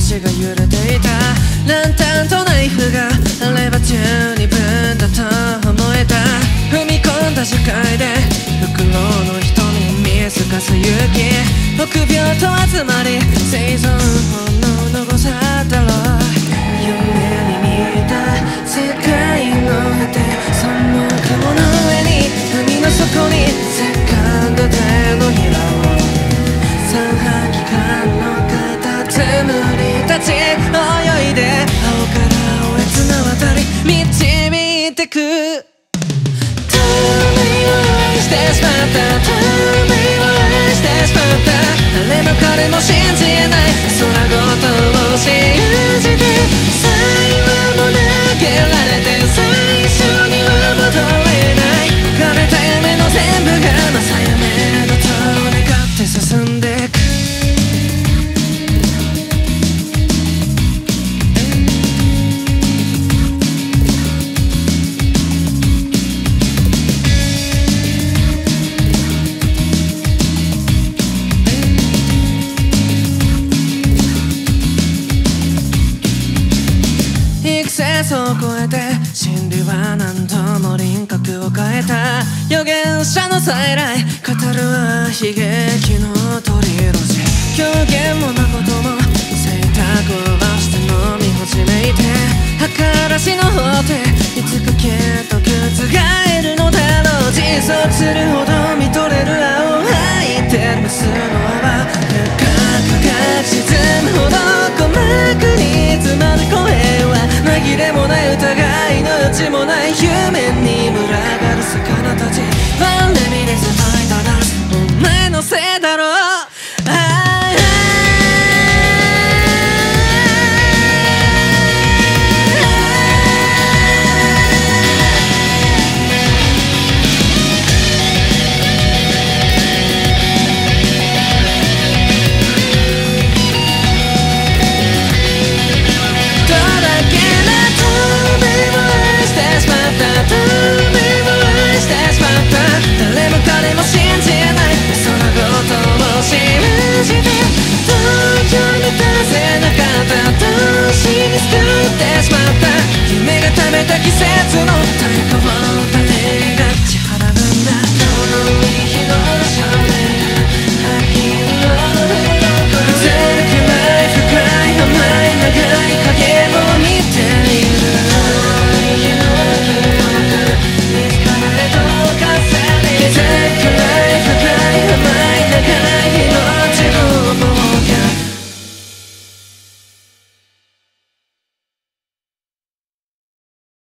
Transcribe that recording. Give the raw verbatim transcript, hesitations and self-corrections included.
足が揺れていた。ランタンとナイフがあれば十二分だと思えた。踏み込んだ視界で袋の人に見透かす勇気。臆病と集まり生存本能の誤差だろう。夢に見た世界の果て、その雲の上に海の底にセカンドでのひらを三半規管のカタツムリたち泳いで青から青へ綱渡り導いてく。遠いを愛してしまった、遠いを愛してしまった。誰も彼も信じえない空ごとを信じて、最後も投げられて最初には戻れない。枯れた夢の全部が正夢だと願って進んでいく。季節を超えて真理は何度も輪郭を変えた。預言者の再来語るは悲劇のトリロジー。狂言も誠も性格をばして飲み始めて、計らしの法廷いつかきっと覆るのだろう。自殺するほど見とれる青を吐いて蒸すのは深く沈むほど鼓膜に詰まる声は紛れもない歌が